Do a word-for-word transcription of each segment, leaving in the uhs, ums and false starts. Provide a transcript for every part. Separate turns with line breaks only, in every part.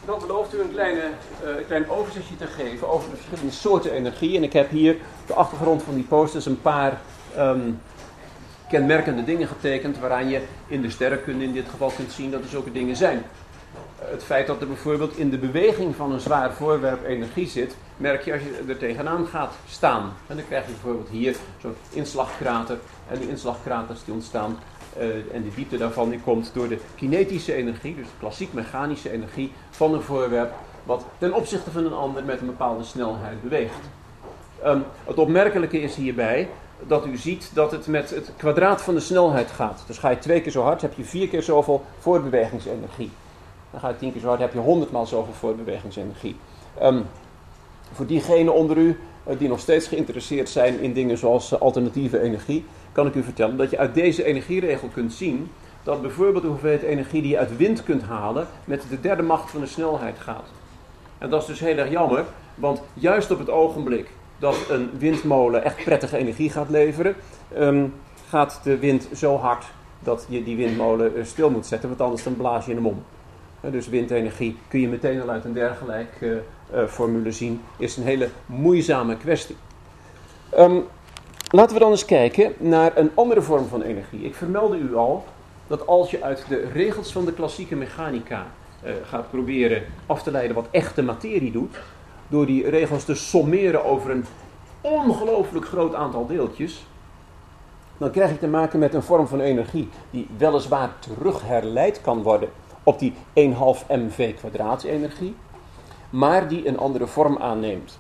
Dan belooft u een, kleine, uh, een klein overzichtje te geven over de verschillende soorten energie. En ik heb hier op de achtergrond van die posters een paar um, kenmerkende dingen getekend, waaraan je in de sterrenkunde in dit geval kunt zien dat er zulke dingen zijn. Uh, het feit dat er bijvoorbeeld in de beweging van een zwaar voorwerp energie zit, merk je als je er tegenaan gaat staan. En dan krijg je bijvoorbeeld hier zo'n inslagkrater. En die inslagkraters die ontstaan uh, en de diepte daarvan die komt door de kinetische energie, dus de klassiek mechanische energie van een voorwerp, wat ten opzichte van een ander met een bepaalde snelheid beweegt. Um, het opmerkelijke is hierbij dat u ziet dat het met het kwadraat van de snelheid gaat. Dus ga je twee keer zo hard, heb je vier keer zoveel voortbewegingsenergie. Dan ga je tien keer zo hard, heb je honderdmaal zoveel voortbewegingsenergie. Um, voor diegenen onder u uh, die nog steeds geïnteresseerd zijn in dingen zoals uh, alternatieve energie, kan ik u vertellen dat je uit deze energieregel kunt zien dat bijvoorbeeld de hoeveelheid energie die je uit wind kunt halen met de derde macht van de snelheid gaat. En dat is dus heel erg jammer, want juist op het ogenblik dat een windmolen echt prettige energie gaat leveren, um, gaat de wind zo hard dat je die windmolen uh, stil moet zetten, want anders dan blaas je in hem om. Uh, dus windenergie kun je meteen al uit een dergelijk uh, uh, formule zien, is een hele moeizame kwestie. Um, laten we dan eens kijken naar een andere vorm van energie. Ik vermeldde u al dat als je uit de regels van de klassieke mechanica uh, gaat proberen af te leiden wat echte materie doet, door die regels te sommeren over een ongelooflijk groot aantal deeltjes, dan krijg je te maken met een vorm van energie die weliswaar terugherleid kan worden op die één komma vijf mv kwadraat energie, maar die een andere vorm aanneemt.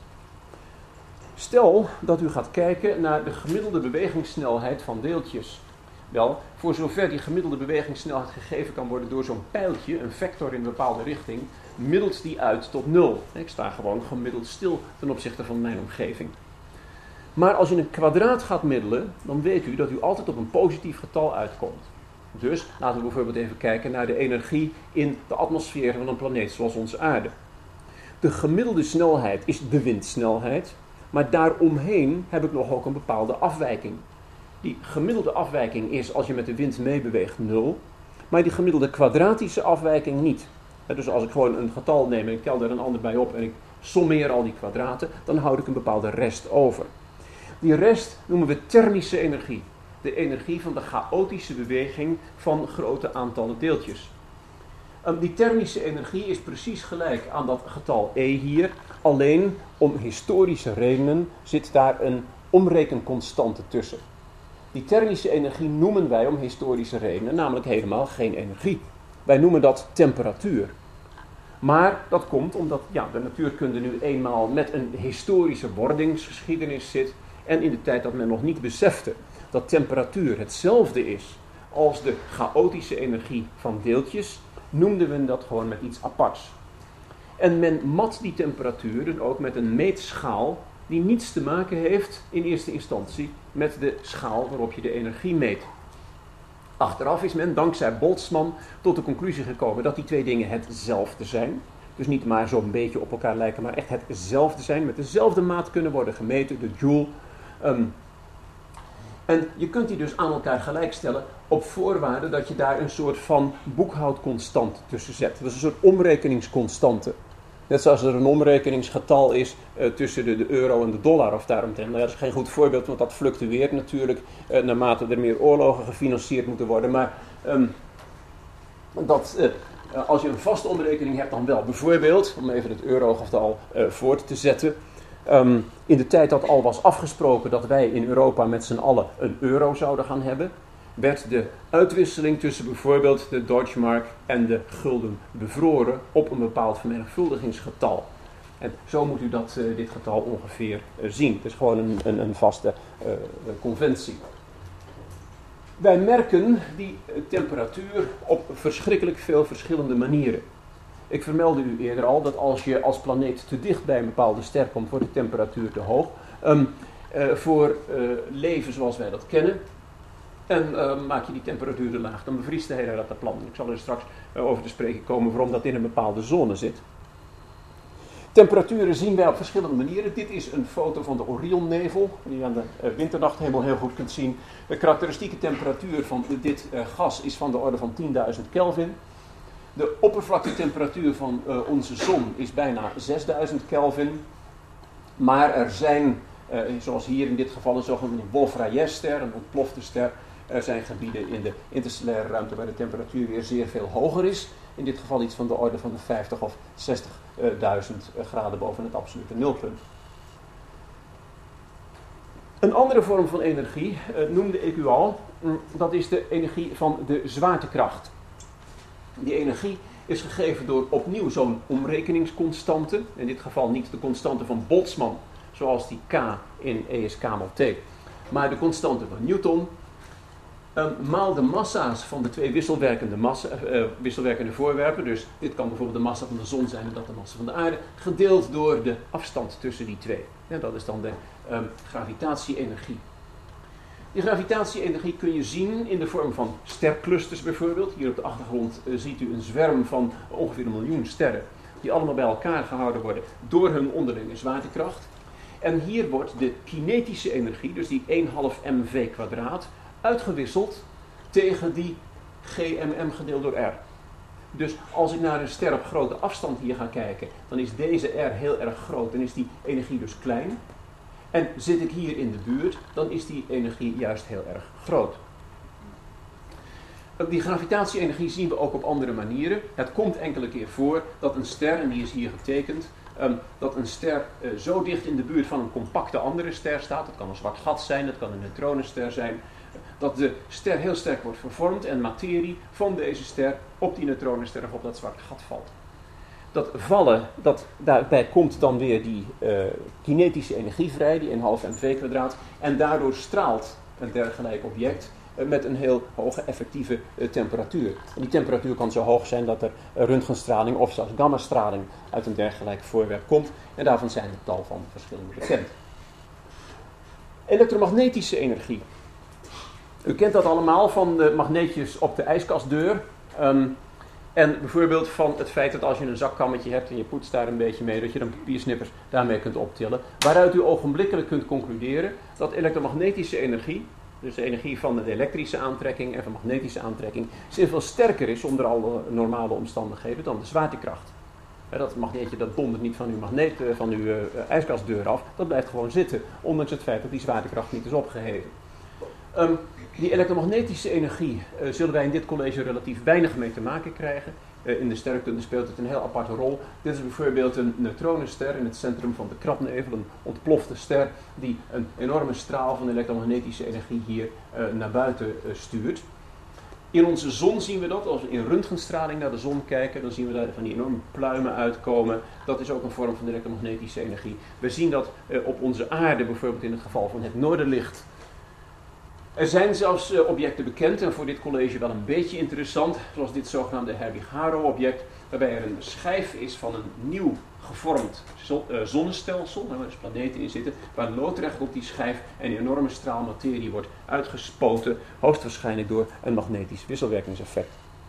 Stel dat u gaat kijken naar de gemiddelde bewegingssnelheid van deeltjes. Wel, voor zover die gemiddelde bewegingssnelheid gegeven kan worden door zo'n pijltje, een vector in een bepaalde richting, middelt die uit tot nul. Ik sta gewoon gemiddeld stil ten opzichte van mijn omgeving. Maar als je een kwadraat gaat middelen, dan weet u dat u altijd op een positief getal uitkomt. Dus laten we bijvoorbeeld even kijken naar de energie in de atmosfeer van een planeet zoals onze aarde. De gemiddelde snelheid is de windsnelheid, maar daaromheen heb ik nog ook een bepaalde afwijking. Die gemiddelde afwijking is, als je met de wind meebeweegt, nul, maar die gemiddelde kwadratische afwijking niet. Dus als ik gewoon een getal neem en ik tel er een ander bij op en ik sommeer al die kwadraten, dan houd ik een bepaalde rest over. Die rest noemen we thermische energie. De energie van de chaotische beweging van grote aantallen deeltjes. Um, die thermische energie is precies gelijk aan dat getal E hier, alleen om historische redenen zit daar een omrekenconstante tussen. Die thermische energie noemen wij om historische redenen namelijk helemaal geen energie. Wij noemen dat temperatuur. Maar dat komt omdat ja, de natuurkunde nu eenmaal met een historische wordingsgeschiedenis zit en in de tijd dat men nog niet besefte dat temperatuur hetzelfde is als de chaotische energie van deeltjes, noemden we dat gewoon met iets aparts. En men mat die temperaturen ook met een meetschaal die niets te maken heeft in eerste instantie met de schaal waarop je de energie meet. Achteraf is men dankzij Boltzmann tot de conclusie gekomen dat die twee dingen hetzelfde zijn. Dus niet maar zo'n beetje op elkaar lijken, maar echt hetzelfde zijn. Met dezelfde maat kunnen worden gemeten, de joule. Um, en je kunt die dus aan elkaar gelijkstellen op voorwaarde dat je daar een soort van boekhoudconstante tussen zet. Dat is een soort omrekeningsconstante. Net zoals er een omrekeningsgetal is uh, tussen de, de euro en de dollar of daaromtrent. Nou ja, dat is geen goed voorbeeld, want dat fluctueert natuurlijk uh, naarmate er meer oorlogen gefinancierd moeten worden. Maar um, dat, uh, als je een vaste omrekening hebt dan wel. Bijvoorbeeld, om even het eurogetal uh, voort te zetten. Um, in de tijd dat al was afgesproken dat wij in Europa met z'n allen een euro zouden gaan hebben, werd de uitwisseling tussen bijvoorbeeld de Deutschmark en de gulden bevroren op een bepaald vermenigvuldigingsgetal. En zo moet u dat, uh, dit getal ongeveer uh, zien. Het is gewoon een, een, een vaste uh, conventie. Wij merken die uh, temperatuur op verschrikkelijk veel verschillende manieren. Ik vermeldde u eerder al dat als je als planeet te dicht bij een bepaalde ster komt, wordt de temperatuur te hoog. Um, uh, voor uh, leven zoals wij dat kennen, en uh, maak je die temperatuur te laag, dan bevriest de hele rattenplan. Ik zal er straks uh, over te spreken komen waarom dat in een bepaalde zone zit. Temperaturen zien wij op verschillende manieren. Dit is een foto van de Orionnevel, die je aan de uh, winternachtehemel heel goed kunt zien. De karakteristieke temperatuur van dit uh, gas is van de orde van tienduizend Kelvin. De oppervlaktetemperatuur van uh, onze zon is bijna zesduizend Kelvin. Maar er zijn, uh, zoals hier in dit geval, een zogenaamde Wolf-Rayet-ster, een ontplofte ster. Er zijn gebieden in de interstellaire ruimte waar de temperatuur weer zeer veel hoger is. In dit geval iets van de orde van de vijftig of zestigduizend graden boven het absolute nulpunt. Een andere vorm van energie, uh, noemde ik u al, dat is de energie van de zwaartekracht. Die energie is gegeven door opnieuw zo'n omrekeningsconstante. In dit geval niet de constante van Boltzmann, zoals die K in E is K mal T. Maar de constante van Newton. Um, maal de massa's van de twee wisselwerkende, massa, uh, wisselwerkende voorwerpen. Dus dit kan bijvoorbeeld de massa van de zon zijn en dat de massa van de aarde. Gedeeld door de afstand tussen die twee. Ja, dat is dan de um, gravitatie-energie. Die gravitatie-energie kun je zien in de vorm van sterclusters bijvoorbeeld. Hier op de achtergrond uh, ziet u een zwerm van ongeveer een miljoen sterren. Die allemaal bij elkaar gehouden worden door hun onderlinge zwaartekracht. En hier wordt de kinetische energie, dus die één half mv kwadraat, uitgewisseld tegen die gmm gedeeld door r. Dus als ik naar een ster op grote afstand hier ga kijken, dan is deze r heel erg groot. Dan is die energie dus klein. En zit ik hier in de buurt, dan is die energie juist heel erg groot. Die gravitatie-energie zien we ook op andere manieren. Het komt enkele keer voor dat een ster, en die is hier getekend, um, dat een ster uh, zo dicht in de buurt van een compacte andere ster staat. Dat kan een zwart gat zijn, dat kan een neutronenster zijn. Dat de ster heel sterk wordt vervormd en materie van deze ster op die neutronenster of op dat zwarte gat valt. Dat vallen, dat, daarbij komt dan weer die uh, kinetische energie vrij, die één half mv kwadraat. En daardoor straalt een dergelijk object uh, met een heel hoge effectieve uh, temperatuur. En die temperatuur kan zo hoog zijn dat er uh, röntgenstraling of zelfs gammastraling uit een dergelijk voorwerp komt. En daarvan zijn een tal van verschillende bekend. Elektromagnetische energie. U kent dat allemaal van de magneetjes op de ijskastdeur. Um, en bijvoorbeeld van het feit dat als je een zakkammetje hebt en je poetst daar een beetje mee, dat je dan papiersnippers daarmee kunt optillen. Waaruit u ogenblikkelijk kunt concluderen dat elektromagnetische energie, dus de energie van de elektrische aantrekking en van magnetische aantrekking, zeer veel sterker is onder alle normale omstandigheden dan de zwaartekracht. Dat magneetje dat dondert niet van uw, magneet, van uw uh, ijskastdeur af, dat blijft gewoon zitten, ondanks het feit dat die zwaartekracht niet is opgeheven. Um, die elektromagnetische energie uh, zullen wij in dit college relatief weinig mee te maken krijgen. Uh, in de sterrenkunde speelt het een heel aparte rol. Dit is bijvoorbeeld een neutronenster in het centrum van de krabnevel, een ontplofte ster die een enorme straal van elektromagnetische energie hier uh, naar buiten uh, stuurt. In onze zon zien we dat, als we in röntgenstraling naar de zon kijken, dan zien we daar van die enorme pluimen uitkomen. Dat is ook een vorm van elektromagnetische energie. We zien dat uh, op onze aarde, bijvoorbeeld in het geval van het noorderlicht. Er zijn zelfs uh, objecten bekend, en voor dit college wel een beetje interessant, zoals dit zogenaamde Herbig-Haro-object, waarbij er een schijf is van een nieuw gevormd zon, uh, zonnestelsel, waar dus planeten in zitten, waar loodrecht op die schijf een enorme straal materie wordt uitgespoten, hoogstwaarschijnlijk door een magnetisch wisselwerkingseffect.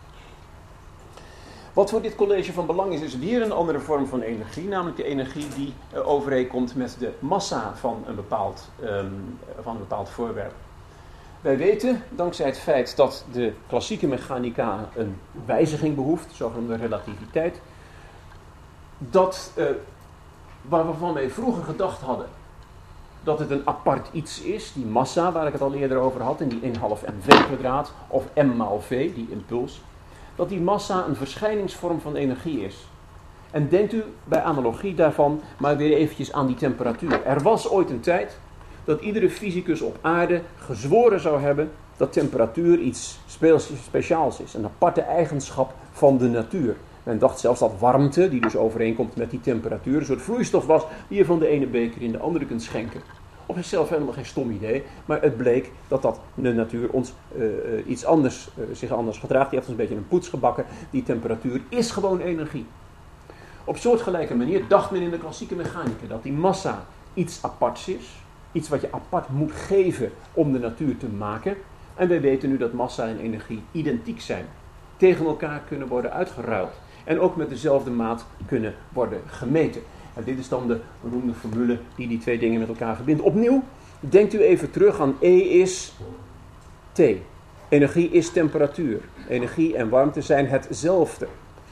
Wat voor dit college van belang is, is weer een andere vorm van energie, namelijk de energie die uh, overeenkomt met de massa van een bepaald, um, van een bepaald voorwerp. Wij weten, dankzij het feit dat de klassieke mechanica een wijziging behoeft, zogenaamde relativiteit, dat uh, waarvan wij vroeger gedacht hadden dat het een apart iets is, die massa waar ik het al eerder over had, in die één half mv kwadraat, of m maal v, die impuls, dat die massa een verschijningsvorm van energie is. En denkt u bij analogie daarvan maar weer eventjes aan die temperatuur. Er was ooit een tijd dat iedere fysicus op aarde gezworen zou hebben dat temperatuur iets speciaals is, een aparte eigenschap van de natuur. Men dacht zelfs dat warmte, die dus overeenkomt met die temperatuur, een soort vloeistof was die je van de ene beker in de andere kunt schenken. Op zichzelf helemaal geen stom idee, maar het bleek dat dat de natuur ons uh, iets anders, uh, zich anders gedraagt. Die heeft ons een beetje een poets gebakken. Die temperatuur is gewoon energie. Op soortgelijke manier dacht men in de klassieke mechanica dat die massa iets aparts is. Iets wat je apart moet geven om de natuur te maken. En wij weten nu dat massa en energie identiek zijn. Tegen elkaar kunnen worden uitgeruild. En ook met dezelfde maat kunnen worden gemeten. En dit is dan de beroemde formule die die twee dingen met elkaar verbindt. Opnieuw, denkt u even terug aan E is T. Energie is temperatuur. Energie en warmte zijn hetzelfde.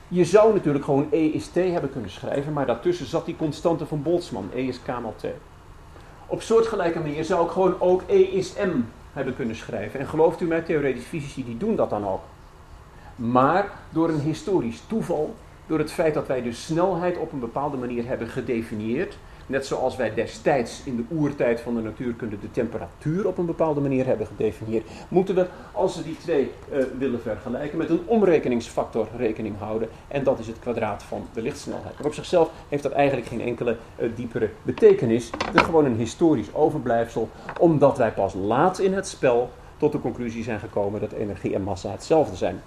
Je zou natuurlijk gewoon E is T hebben kunnen schrijven, maar daartussen zat die constante van Boltzmann, E is K maal T. Op soortgelijke manier zou ik gewoon ook E is M hebben kunnen schrijven. En gelooft u mij, theoretische fysici die doen dat dan ook. Maar door een historisch toeval, door het feit dat wij de snelheid op een bepaalde manier hebben gedefinieerd, net zoals wij destijds in de oertijd van de natuurkunde de temperatuur op een bepaalde manier hebben gedefinieerd, moeten we, als we die twee uh, willen vergelijken, met een omrekeningsfactor rekening houden. En dat is het kwadraat van de lichtsnelheid. Maar op zichzelf heeft dat eigenlijk geen enkele uh, diepere betekenis. Het is gewoon een historisch overblijfsel, omdat wij pas laat in het spel tot de conclusie zijn gekomen dat energie en massa hetzelfde zijn.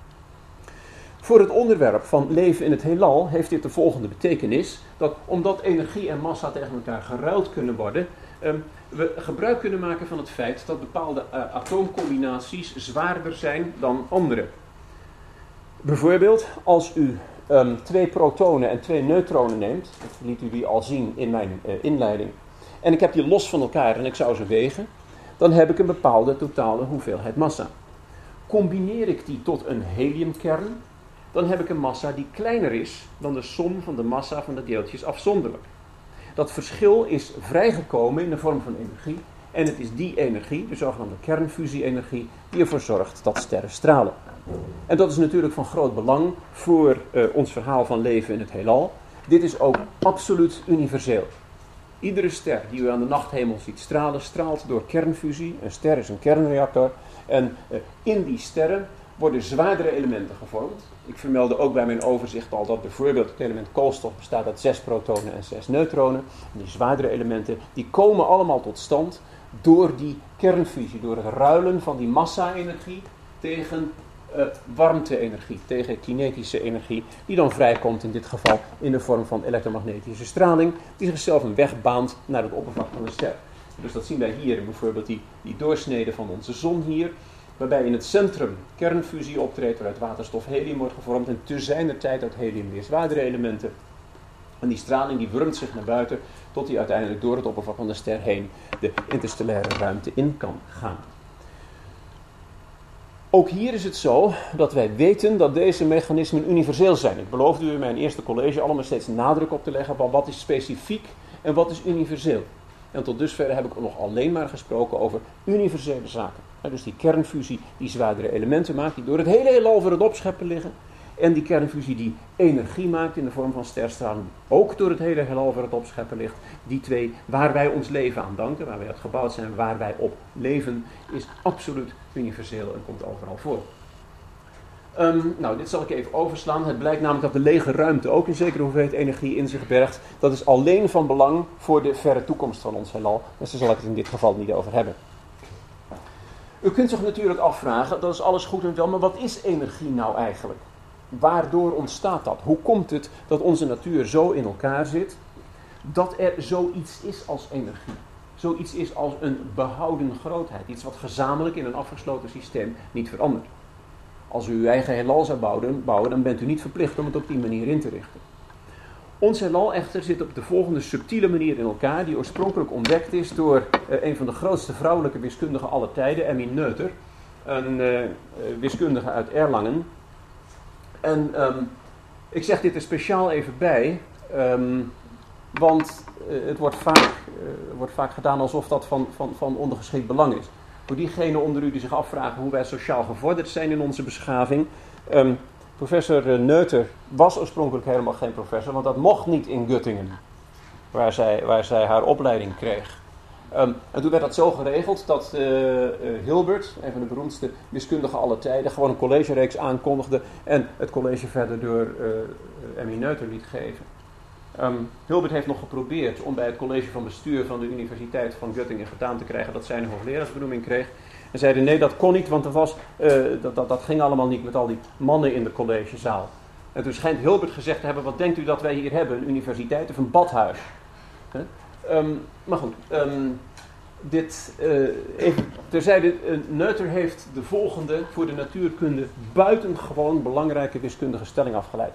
Voor het onderwerp van leven in het heelal heeft dit de volgende betekenis, dat omdat energie en massa tegen elkaar geruild kunnen worden, um, we gebruik kunnen maken van het feit dat bepaalde uh, atoomcombinaties zwaarder zijn dan andere. Bijvoorbeeld, als u um, twee protonen en twee neutronen neemt, dat liet u die al zien in mijn uh, inleiding, en ik heb die los van elkaar en ik zou ze wegen, dan heb ik een bepaalde totale hoeveelheid massa. Combineer ik die tot een heliumkern, dan heb ik een massa die kleiner is dan de som van de massa van de deeltjes afzonderlijk. Dat verschil is vrijgekomen in de vorm van energie. En het is die energie, de zogenaamde kernfusie-energie, die ervoor zorgt dat sterren stralen. En dat is natuurlijk van groot belang voor uh, ons verhaal van leven in het heelal. Dit is ook absoluut universeel. Iedere ster die u aan de nachthemel ziet stralen, straalt door kernfusie. Een ster is een kernreactor. En uh, in die sterren worden zwaardere elementen gevormd. Ik vermeldde ook bij mijn overzicht al dat bijvoorbeeld het element koolstof bestaat uit zes protonen en zes neutronen. En die zwaardere elementen die komen allemaal tot stand door die kernfusie, door het ruilen van die massa-energie tegen uh, warmte-energie, tegen kinetische energie, die dan vrijkomt in dit geval in de vorm van elektromagnetische straling, die zichzelf een weg baant naar het oppervlak van de ster. Dus dat zien wij hier bijvoorbeeld die, die doorsnede van onze zon hier, waarbij in het centrum kernfusie optreedt, waaruit waterstof helium wordt gevormd en te zijner tijd uit helium weer zwaardere elementen. En die straling die wurmt zich naar buiten tot die uiteindelijk door het oppervlak van de ster heen de interstellaire ruimte in kan gaan. Ook hier is het zo dat wij weten dat deze mechanismen universeel zijn. Ik beloofde u in mijn eerste college allemaal steeds nadruk op te leggen op wat is specifiek en wat is universeel. En tot dusver heb ik nog alleen maar gesproken over universele zaken. Dus die kernfusie die zwaardere elementen maakt, die door het hele heelal voor het opscheppen liggen. En die kernfusie die energie maakt in de vorm van sterstraling, ook door het hele heelal voor het opscheppen ligt. Die twee waar wij ons leven aan danken, waar wij uit gebouwd zijn, waar wij op leven, is absoluut universeel en komt overal voor. Um, nou, dit zal ik even overslaan. Het blijkt namelijk dat de lege ruimte ook een zekere hoeveelheid energie in zich bergt. Dat is alleen van belang voor de verre toekomst van ons heelal. Dus daar zal ik het in dit geval niet over hebben. U kunt zich natuurlijk afvragen, dat is alles goed en wel, maar wat is energie nou eigenlijk? Waardoor ontstaat dat? Hoe komt het dat onze natuur zo in elkaar zit, dat er zoiets is als energie? Zoiets is als een behouden grootheid. Iets wat gezamenlijk in een afgesloten systeem niet verandert. Als u uw eigen heelal zou bouwen, bouwen, dan bent u niet verplicht om het op die manier in te richten. Ons heelal echter zit op de volgende subtiele manier in elkaar, die oorspronkelijk ontdekt is door uh, een van de grootste vrouwelijke wiskundigen aller tijden, Emmy Noether, een uh, wiskundige uit Erlangen. En um, ik zeg dit er speciaal even bij, um, want uh, het wordt vaak, uh, wordt vaak gedaan alsof dat van, van, van ondergeschikt belang is. Voor diegenen onder u die zich afvragen hoe wij sociaal gevorderd zijn in onze beschaving. Um, professor Noether was oorspronkelijk helemaal geen professor, want dat mocht niet in Göttingen, waar zij, waar zij haar opleiding kreeg. Um, en toen werd dat zo geregeld dat uh, uh, Hilbert, een van de beroemdste wiskundigen aller tijden, gewoon een collegereeks aankondigde en het college verder door uh, Emmy Noether liet geven. Um, Hilbert heeft nog geprobeerd om bij het college van bestuur van de Universiteit van Göttingen gedaan te krijgen dat zij een hoogleraarsbenoeming kreeg. En zeiden nee, dat kon niet, want er was, uh, dat, dat, dat ging allemaal niet met al die mannen in de collegezaal. En toen schijnt Hilbert gezegd te hebben, wat denkt u dat wij hier hebben? Een universiteit of een badhuis? Huh? Um, maar goed, um, dit uh, even terzijde, uh, Noether heeft de volgende voor de natuurkunde buitengewoon belangrijke wiskundige stelling afgeleid.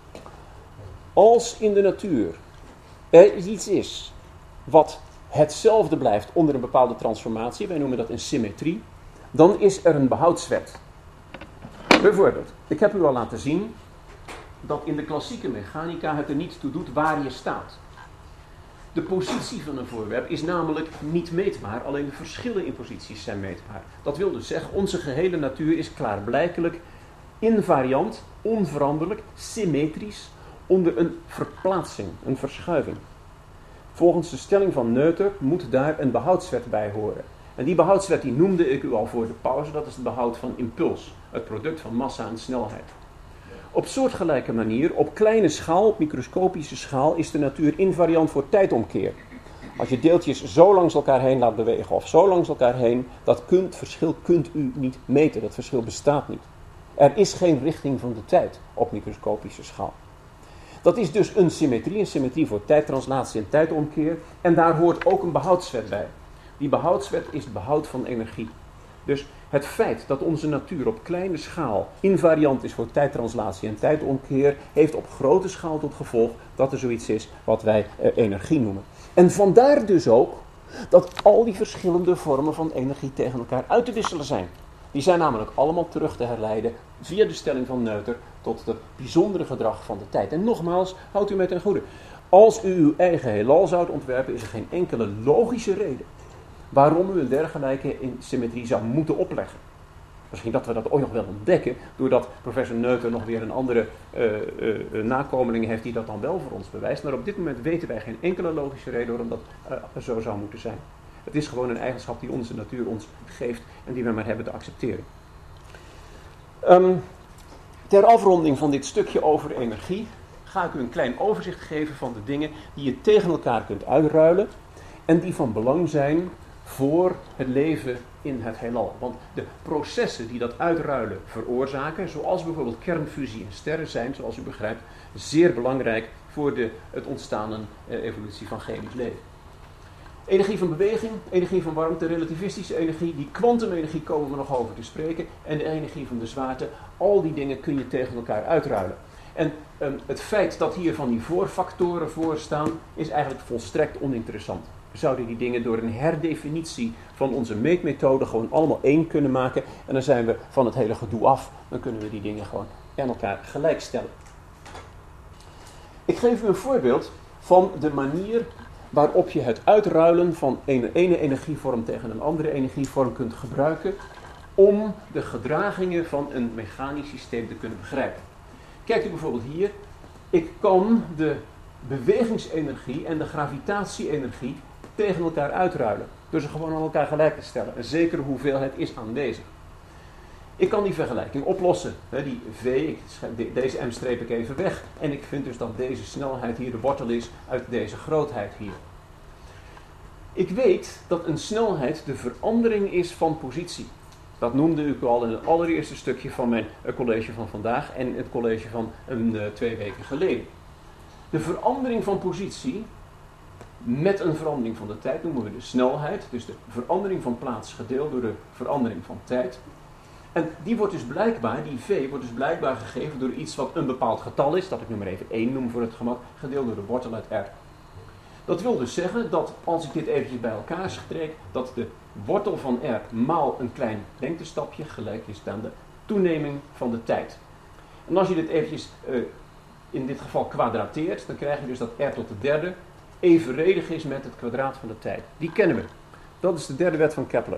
Als in de natuur er iets is wat hetzelfde blijft onder een bepaalde transformatie, wij noemen dat een symmetrie, dan is er een behoudswet. Bijvoorbeeld, ik heb u al laten zien dat in de klassieke mechanica het er niet toe doet waar je staat. De positie van een voorwerp is namelijk niet meetbaar, alleen de verschillen in posities zijn meetbaar. Dat wil dus zeggen, onze gehele natuur is klaarblijkelijk invariant, onveranderlijk, symmetrisch, onder een verplaatsing, een verschuiving. Volgens de stelling van Noether moet daar een behoudswet bij horen. En die behoudswet die noemde ik u al voor de pauze, dat is het behoud van impuls, het product van massa en snelheid. Op soortgelijke manier, op kleine schaal, op microscopische schaal, is de natuur invariant voor tijdomkeer. Als je deeltjes zo langs elkaar heen laat bewegen of zo langs elkaar heen, dat kunt, verschil kunt u niet meten, dat verschil bestaat niet. Er is geen richting van de tijd op microscopische schaal. Dat is dus een symmetrie, een symmetrie voor tijdtranslatie en tijdomkeer. En daar hoort ook een behoudswet bij. Die behoudswet is het behoud van energie. Dus het feit dat onze natuur op kleine schaal invariant is voor tijdtranslatie en tijdomkeer, heeft op grote schaal tot gevolg dat er zoiets is wat wij eh, energie noemen. En vandaar dus ook dat al die verschillende vormen van energie tegen elkaar uit te wisselen zijn. Die zijn namelijk allemaal terug te herleiden via de stelling van Noether tot het bijzondere gedrag van de tijd. En nogmaals, houdt u mij ten goede. Als u uw eigen heelal zou ontwerpen, is er geen enkele logische reden waarom u een dergelijke symmetrie zou moeten opleggen. Misschien dat we dat ooit nog wel ontdekken, doordat professor Noether nog weer een andere uh, uh, nakomeling heeft die dat dan wel voor ons bewijst. Maar op dit moment weten wij geen enkele logische reden waarom dat uh, zo zou moeten zijn. Het is gewoon een eigenschap die onze natuur ons geeft en die we maar hebben te accepteren. Um, ter afronding van dit stukje over energie ga ik u een klein overzicht geven van de dingen die je tegen elkaar kunt uitruilen en die van belang zijn voor het leven in het heelal. Want de processen die dat uitruilen veroorzaken, zoals bijvoorbeeld kernfusie en sterren, zijn, zoals u begrijpt, zeer belangrijk voor de, het ontstaan en uh, evolutie van chemisch leven. Energie van beweging, energie van warmte, relativistische energie, die kwantumenergie komen we nog over te spreken, en de energie van de zwaarte, al die dingen kun je tegen elkaar uitruilen. En um, het feit dat hier van die voorfactoren voor staan, is eigenlijk volstrekt oninteressant. We zouden die dingen door een herdefinitie van onze meetmethode gewoon allemaal één kunnen maken, en dan zijn we van het hele gedoe af. Dan kunnen we die dingen gewoon aan elkaar gelijkstellen. Ik geef u een voorbeeld van de manier waarop je het uitruilen van een ene energievorm tegen een andere energievorm kunt gebruiken om de gedragingen van een mechanisch systeem te kunnen begrijpen. Kijkt u bijvoorbeeld hier. Ik kan de bewegingsenergie en de gravitatie-energie tegen elkaar uitruilen. Door ze gewoon aan elkaar gelijk te stellen. Een zekere hoeveelheid is aanwezig. Ik kan die vergelijking oplossen. Die V, ik, deze m streep ik even weg. En ik vind dus dat deze snelheid hier de wortel is uit deze grootheid hier. Ik weet dat een snelheid de verandering is van positie. Dat noemde ik al in het allereerste stukje van mijn college van vandaag en het college van een, uh, twee weken geleden. De verandering van positie met een verandering van de tijd noemen we de snelheid. Dus de verandering van plaats gedeeld door de verandering van tijd. En die wordt dus blijkbaar, die V wordt dus blijkbaar gegeven door iets wat een bepaald getal is, dat ik nu maar even één noem voor het gemak, gedeeld door de wortel uit R. Dat wil dus zeggen dat als ik dit eventjes bij elkaar streek, dat de wortel van R maal een klein lengtestapje gelijk is aan de toeneming van de tijd. En als je dit eventjes uh, in dit geval kwadrateert, dan krijg je dus dat R tot de derde evenredig is met het kwadraat van de tijd. Die kennen we. Dat is de derde wet van Kepler.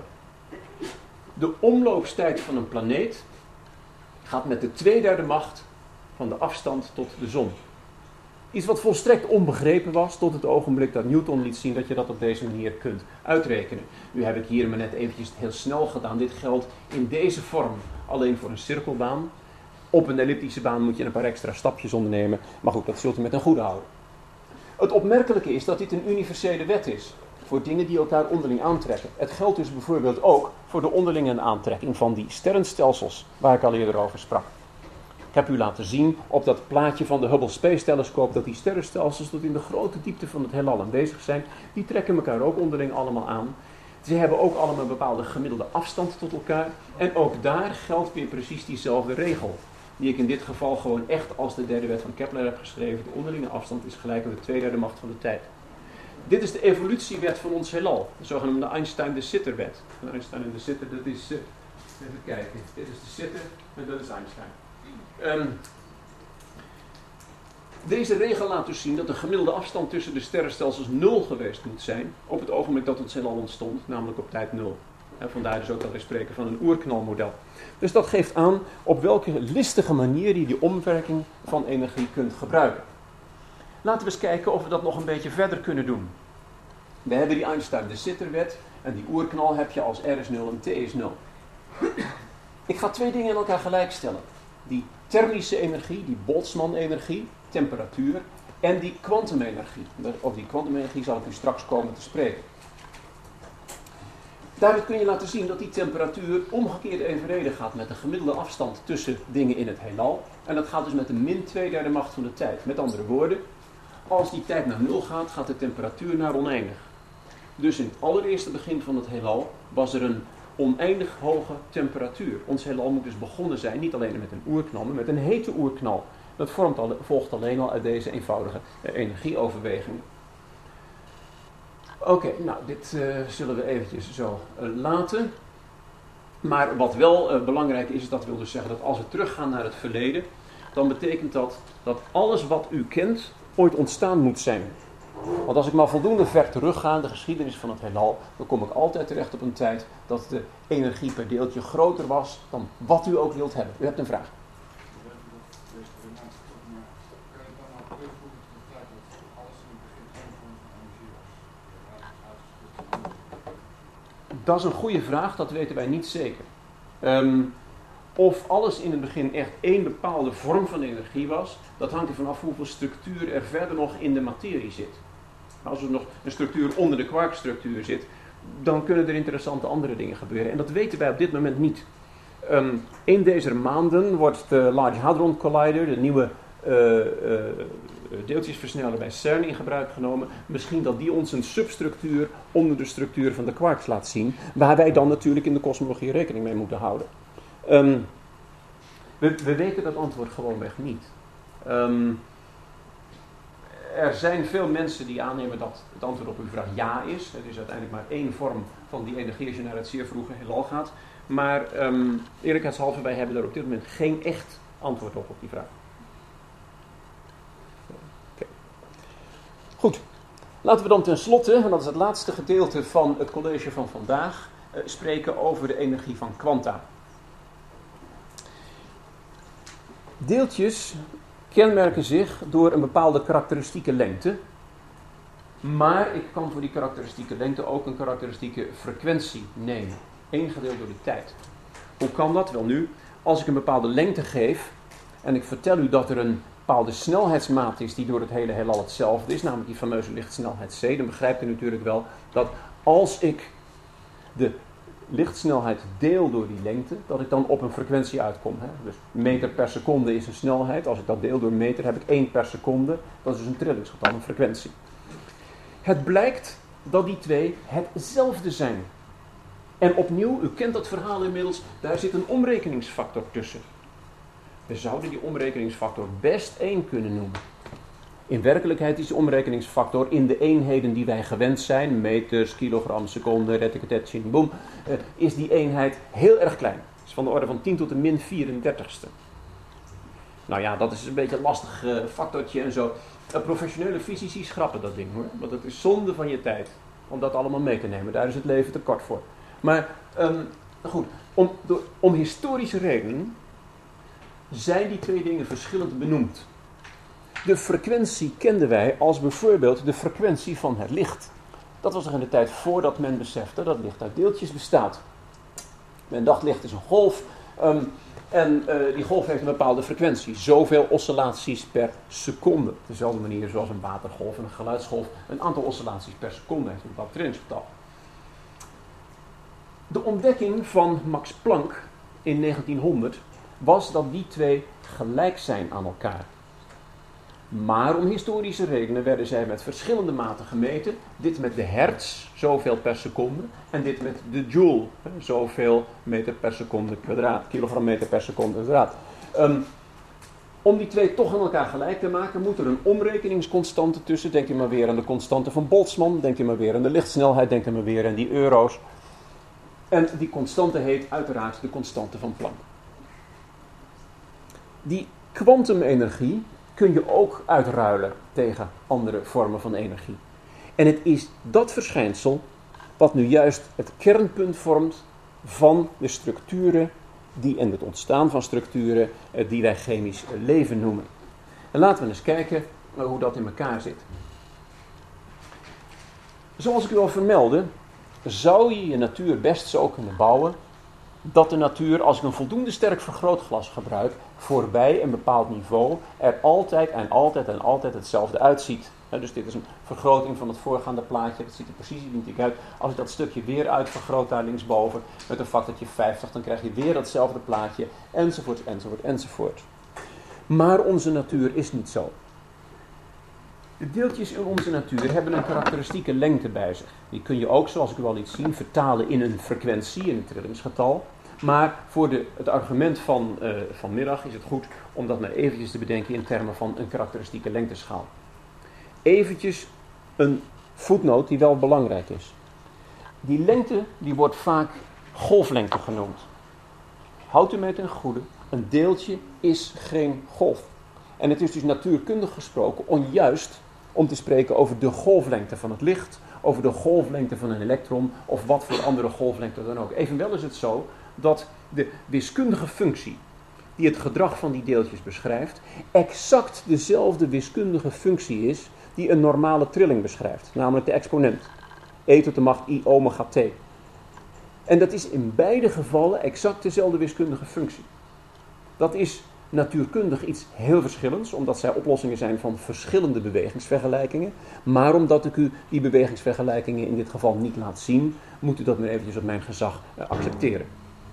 De omloopstijd van een planeet gaat met de tweederde macht van de afstand tot de zon. Iets wat volstrekt onbegrepen was tot het ogenblik dat Newton liet zien dat je dat op deze manier kunt uitrekenen. Nu heb ik hier maar net eventjes heel snel gedaan. Dit geldt in deze vorm alleen voor een cirkelbaan. Op een elliptische baan moet je een paar extra stapjes ondernemen. Maar goed, dat zult u met een goede houden. Het opmerkelijke is dat dit een universele wet is. Voor dingen die elkaar onderling aantrekken. Het geldt dus bijvoorbeeld ook voor de onderlinge aantrekking van die sterrenstelsels waar ik al eerder over sprak. Ik heb u laten zien op dat plaatje van de Hubble Space Telescope dat die sterrenstelsels tot in de grote diepte van het heelal aanwezig zijn. Die trekken elkaar ook onderling allemaal aan. Ze hebben ook allemaal een bepaalde gemiddelde afstand tot elkaar. En ook daar geldt weer precies diezelfde regel. Die ik in dit geval gewoon echt als de derde wet van Kepler heb geschreven. De onderlinge afstand is gelijk aan de tweederde macht van de tijd. Dit is de evolutiewet van ons heelal. De zogenaamde Einstein de Sitter-wet. Einstein en de Sitter, dat is... Uh, even kijken. Dit is de Sitter en dat is Einstein. Um, Deze regel laat dus zien dat de gemiddelde afstand tussen de sterrenstelsels nul geweest moet zijn op het ogenblik dat het heelal ontstond, namelijk op tijd nul. En vandaar dus ook dat we spreken van een oerknalmodel. Dus dat geeft aan op welke listige manier je die omwerking van energie kunt gebruiken. Laten we eens kijken of we dat nog een beetje verder kunnen doen. We hebben die Einstein de Sitterwet en die oerknal heb je als R is nul en T is nul. Ik ga twee dingen in elkaar gelijkstellen. Die thermische energie, die Boltzmann-energie, temperatuur, en die kwantumenergie. Over die kwantumenergie zal ik u straks komen te spreken. Daaruit kun je laten zien dat die temperatuur omgekeerd evenredig gaat met de gemiddelde afstand tussen dingen in het heelal. En dat gaat dus met de min twee derde macht van de tijd. Met andere woorden, als die tijd naar nul gaat, gaat de temperatuur naar oneindig. Dus in het allereerste begin van het heelal was er een oneindig hoge temperatuur. Ons heelal moet dus begonnen zijn, niet alleen met een oerknal, maar met een hete oerknal. Dat vormt al, volgt alleen al uit deze eenvoudige eh, energieoverweging. Oké, okay, nou dit uh, zullen we eventjes zo uh, laten. Maar wat wel uh, belangrijk is, dat wil dus zeggen dat als we teruggaan naar het verleden, dan betekent dat dat alles wat u kent ooit ontstaan moet zijn. Want als ik maar voldoende ver terugga in de geschiedenis van het heelal, dan kom ik altijd terecht op een tijd dat de energie per deeltje groter was dan wat u ook wilt hebben. U hebt een vraag. Dat is een goede vraag, dat weten wij niet zeker. Um, of alles in het begin echt één bepaalde vorm van energie was, dat hangt er vanaf hoeveel structuur er verder nog in de materie zit. Als er nog een structuur onder de quarkstructuur zit, dan kunnen er interessante andere dingen gebeuren. En dat weten wij op dit moment niet. Um, in deze maanden wordt de Large Hadron Collider, de nieuwe uh, uh, deeltjesversneller bij CERN, in gebruik genomen. Misschien dat die ons een substructuur onder de structuur van de quarks laat zien, waar wij dan natuurlijk in de kosmologie rekening mee moeten houden. Um, we, we weten dat antwoord gewoonweg niet. Um, er zijn veel mensen die aannemen dat het antwoord op uw vraag ja is. Het is uiteindelijk maar één vorm van die energie als je naar het zeer vroege heelal gaat. Maar um, eerlijkheidshalve, wij hebben daar op dit moment geen echt antwoord op op die vraag. Okay. Goed, laten we dan tenslotte, en dat is het laatste gedeelte van het college van vandaag, uh, spreken over de energie van kwanta. Deeltjes kenmerken zich door een bepaalde karakteristieke lengte. Maar ik kan voor die karakteristieke lengte ook een karakteristieke frequentie nemen. één gedeeld door de tijd. Hoe kan dat? Wel nu, als ik een bepaalde lengte geef en ik vertel u dat er een bepaalde snelheidsmaat is die door het hele heelal hetzelfde is, namelijk die fameuze lichtsnelheid c, dan begrijpt u natuurlijk wel dat als ik de lichtsnelheid deel door die lengte, dat ik dan op een frequentie uitkom. Hè? Dus meter per seconde is een snelheid. Als ik dat deel door meter, heb ik één per seconde. Dat is dus een trillingsgetal, een frequentie. Het blijkt dat die twee hetzelfde zijn. En opnieuw, u kent dat verhaal inmiddels, daar zit een omrekeningsfactor tussen. We zouden die omrekeningsfactor best één kunnen noemen. In werkelijkheid is die omrekeningsfactor in de eenheden die wij gewend zijn, meters, kilogram, seconde, retteketet, boom, uh, is die eenheid heel erg klein. Het is van de orde van tien tot de min vierendertigste. Nou ja, dat is een beetje een lastig uh, factortje en zo. Uh, professionele fysici schrappen dat ding hoor, want het is zonde van je tijd om dat allemaal mee te nemen. Daar is het leven te kort voor. Maar um, goed, om, door, om historische redenen zijn die twee dingen verschillend benoemd. De frequentie kenden wij als bijvoorbeeld de frequentie van het licht. Dat was nog in de tijd voordat men besefte dat licht uit deeltjes bestaat. Men dacht licht is een golf um, en uh, die golf heeft een bepaalde frequentie. Zoveel oscillaties per seconde. Op dezelfde manier zoals een watergolf en een geluidsgolf een aantal oscillaties per seconde heeft, een bepaald trillingsgetal. De ontdekking van Max Planck in negentienhonderd was dat die twee gelijk zijn aan elkaar. Maar om historische redenen werden zij met verschillende maten gemeten. Dit met de hertz, zoveel per seconde. En dit met de joule, zoveel meter per seconde kwadraat, kilogram meter per seconde kwadraat. Um, om die twee toch aan elkaar gelijk te maken, moet er een omrekeningsconstante tussen. Denk je maar weer aan de constante van Boltzmann. Denk je maar weer aan de lichtsnelheid. Denk je maar weer aan die euro's. En die constante heet uiteraard de constante van Planck. Die kwantumenergie kun je ook uitruilen tegen andere vormen van energie. En het is dat verschijnsel wat nu juist het kernpunt vormt van de structuren die, en het ontstaan van structuren die wij chemisch leven noemen. En laten we eens kijken hoe dat in elkaar zit. Zoals ik u al vermeldde, zou je je natuur best zo kunnen bouwen dat de natuur, als ik een voldoende sterk vergrootglas gebruik, voorbij een bepaald niveau er altijd en altijd en altijd hetzelfde uitziet. He, dus dit is een vergroting van het voorgaande plaatje. Dat ziet er precies identiek uit. Als ik dat stukje weer uitvergroot daar linksboven met een factortje vijftig, dan krijg je weer datzelfde plaatje, enzovoort, enzovoort, enzovoort. Maar onze natuur is niet zo. De deeltjes in onze natuur hebben een karakteristieke lengte bij zich. Die kun je ook, zoals ik u al liet zien, vertalen in een frequentie, in een trillingsgetal. Maar voor de, het argument van uh, vanmiddag is het goed om dat maar eventjes te bedenken in termen van een karakteristieke lengteschaal. Eventjes een voetnoot die wel belangrijk is. Die lengte die wordt vaak golflengte genoemd. Houdt u mij ten goede, een deeltje is geen golf. En het is dus natuurkundig gesproken onjuist om te spreken over de golflengte van het licht, over de golflengte van een elektron of wat voor andere golflengte dan ook. Evenwel is het zo dat de wiskundige functie die het gedrag van die deeltjes beschrijft, exact dezelfde wiskundige functie is die een normale trilling beschrijft, namelijk de exponent. E tot de macht I omega t. En dat is in beide gevallen exact dezelfde wiskundige functie. Dat is natuurkundig iets heel verschillends, omdat zij oplossingen zijn van verschillende bewegingsvergelijkingen. Maar omdat ik u die bewegingsvergelijkingen in dit geval niet laat zien, moet u dat maar eventjes op mijn gezag uh, accepteren.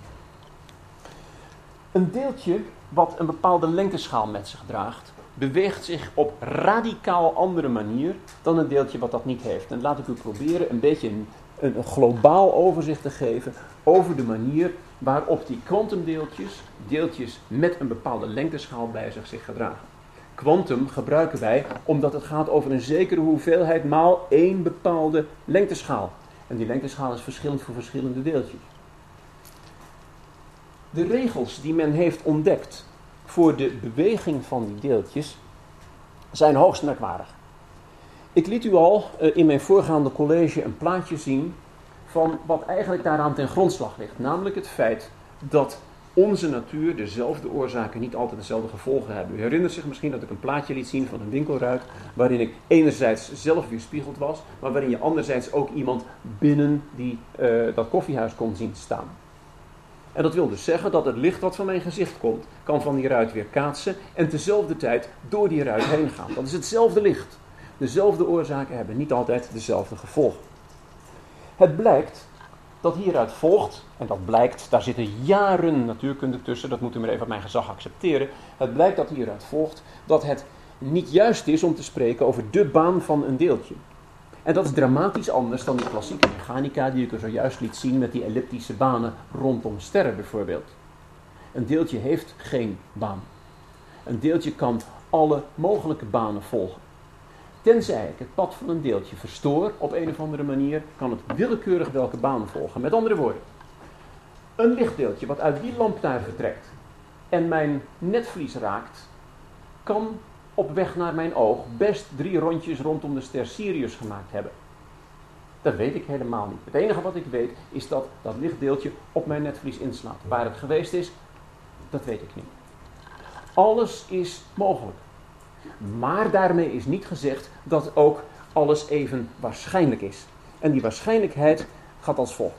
Een deeltje wat een bepaalde lengteschaal met zich draagt, beweegt zich op radicaal andere manier dan een deeltje wat dat niet heeft. En laat ik u proberen een beetje een, een, een globaal overzicht te geven over de manier waarop die kwantumdeeltjes, deeltjes met een bepaalde lengteschaal bij zich, zich gedragen. Quantum gebruiken wij omdat het gaat over een zekere hoeveelheid maal één bepaalde lengteschaal. En die lengteschaal is verschillend voor verschillende deeltjes. De regels die men heeft ontdekt voor de beweging van die deeltjes zijn hoogst merkwaardig. Ik liet u al uh, in mijn voorgaande college een plaatje zien van wat eigenlijk daaraan ten grondslag ligt. Namelijk het feit dat onze natuur dezelfde oorzaken niet altijd dezelfde gevolgen hebben. U herinnert zich misschien dat ik een plaatje liet zien van een winkelruit waarin ik enerzijds zelf weerspiegeld was, maar waarin je anderzijds ook iemand binnen die, uh, dat koffiehuis kon zien staan. En dat wil dus zeggen dat het licht wat van mijn gezicht komt, kan van die ruit weer kaatsen en tezelfde tijd door die ruit heen gaan. Dat is hetzelfde licht. Dezelfde oorzaken hebben niet altijd dezelfde gevolgen. Het blijkt dat hieruit volgt, en dat blijkt, daar zitten jaren natuurkunde tussen, dat moet u maar even op mijn gezag accepteren. Het blijkt dat hieruit volgt dat het niet juist is om te spreken over de baan van een deeltje. En dat is dramatisch anders dan die klassieke mechanica die ik er zojuist liet zien met die elliptische banen rondom sterren bijvoorbeeld. Een deeltje heeft geen baan. Een deeltje kan alle mogelijke banen volgen. Tenzij ik het pad van een deeltje verstoor op een of andere manier, kan het willekeurig welke baan volgen. Met andere woorden, een lichtdeeltje wat uit die lamp daar vertrekt en mijn netvlies raakt, kan op weg naar mijn oog best drie rondjes rondom de ster Sirius gemaakt hebben. Dat weet ik helemaal niet. Het enige wat ik weet is dat dat lichtdeeltje op mijn netvlies inslaat. Waar het geweest is, dat weet ik niet. Alles is mogelijk. Maar daarmee is niet gezegd dat ook alles even waarschijnlijk is. En die waarschijnlijkheid gaat als volgt.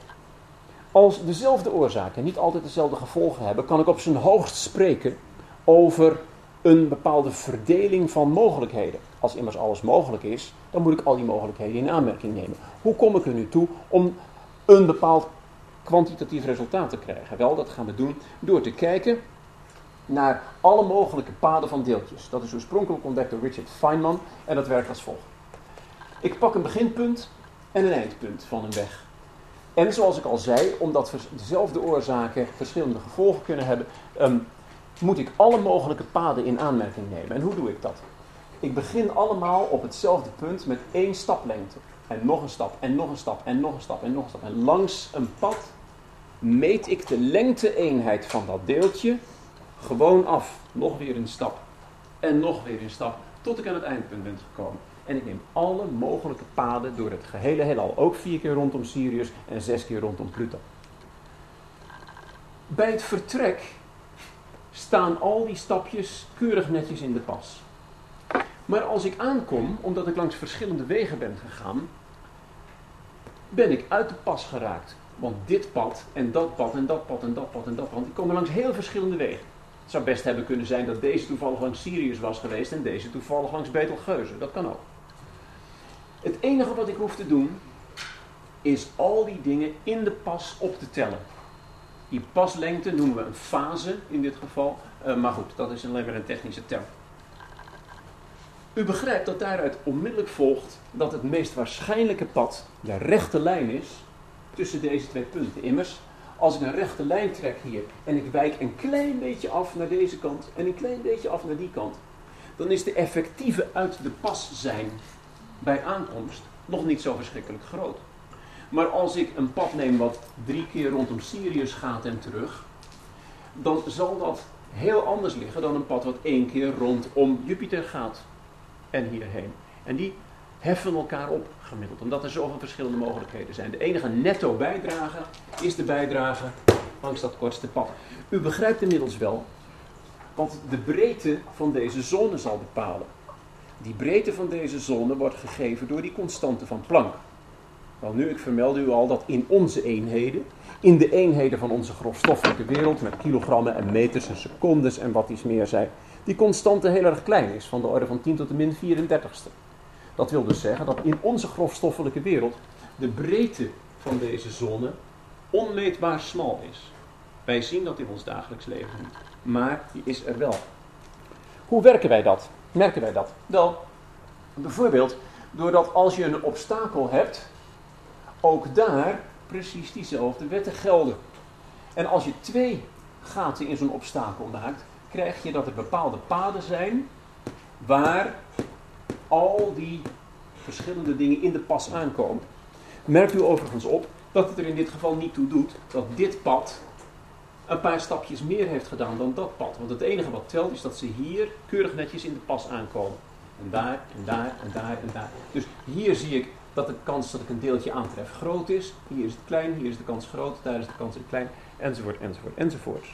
Als dezelfde oorzaken niet altijd dezelfde gevolgen hebben, kan ik op zijn hoogst spreken over een bepaalde verdeling van mogelijkheden. Als immers alles mogelijk is, dan moet ik al die mogelijkheden in aanmerking nemen. Hoe kom ik er nu toe om een bepaald kwantitatief resultaat te krijgen? Wel, dat gaan we doen door te kijken naar alle mogelijke paden van deeltjes. Dat is oorspronkelijk ontdekt door Richard Feynman en dat werkt als volgt. Ik pak een beginpunt en een eindpunt van een weg. En zoals ik al zei, omdat dezelfde oorzaken verschillende gevolgen kunnen hebben, um, moet ik alle mogelijke paden in aanmerking nemen. En hoe doe ik dat? Ik begin allemaal op hetzelfde punt met één staplengte. En nog een stap, en nog een stap, en nog een stap, en nog een stap. En langs een pad meet ik de lengte-eenheid van dat deeltje gewoon af. Nog weer een stap. en nog weer een stap, tot ik aan het eindpunt ben gekomen. En ik neem alle mogelijke paden door het gehele heelal, ook vier keer rondom Sirius en zes keer rondom Pluto. Bij het vertrek staan al die stapjes keurig netjes in de pas. Maar als ik aankom, omdat ik langs verschillende wegen ben gegaan, ben ik uit de pas geraakt. Want dit pad en dat pad en dat pad en dat pad en dat pad, die komen langs heel verschillende wegen. Het zou best hebben kunnen zijn dat deze toevallig langs Sirius was geweest en deze toevallig langs Betelgeuse. Dat kan ook. Het enige wat ik hoef te doen, is al die dingen in de pas op te tellen. Die paslengte noemen we een fase in dit geval, uh, maar goed, dat is alleen maar een technische term. U begrijpt dat daaruit onmiddellijk volgt dat het meest waarschijnlijke pad de rechte lijn is tussen deze twee punten. Immers, als ik een rechte lijn trek hier en ik wijk een klein beetje af naar deze kant en een klein beetje af naar die kant, dan is de effectieve uit de pas zijn bij aankomst nog niet zo verschrikkelijk groot. Maar als ik een pad neem wat drie keer rondom Sirius gaat en terug, dan zal dat heel anders liggen dan een pad wat één keer rondom Jupiter gaat en hierheen. En die heffen elkaar op gemiddeld, omdat er zoveel verschillende mogelijkheden zijn. De enige netto bijdrage is de bijdrage langs dat kortste pad. U begrijpt inmiddels wel wat de breedte van deze zone zal bepalen. Die breedte van deze zone wordt gegeven door die constante van Planck. Wel nu, ik vermelde u al dat in onze eenheden, in de eenheden van onze grofstoffelijke wereld, met kilogrammen en meters en secondes en wat iets meer zijn, die constante heel erg klein is, van de orde van tien tot de min vierendertigste. Dat wil dus zeggen dat in onze grofstoffelijke wereld de breedte van deze zone onmeetbaar smal is. Wij zien dat in ons dagelijks leven niet, maar die is er wel. Hoe werken wij dat? Merken wij dat? Wel, bijvoorbeeld doordat als je een obstakel hebt, ook daar precies diezelfde wetten gelden. En als je twee gaten in zo'n obstakel maakt, krijg je dat er bepaalde paden zijn waar al die verschillende dingen in de pas aankomen. Merkt u overigens op dat het er in dit geval niet toe doet dat dit pad een paar stapjes meer heeft gedaan dan dat pad. Want het enige wat telt is dat ze hier keurig netjes in de pas aankomen. En daar, en daar, en daar, en daar. Dus hier zie ik dat de kans dat ik een deeltje aantref groot is. Hier is het klein, hier is de kans groot, daar is de kans klein, enzovoort, enzovoort, enzovoort.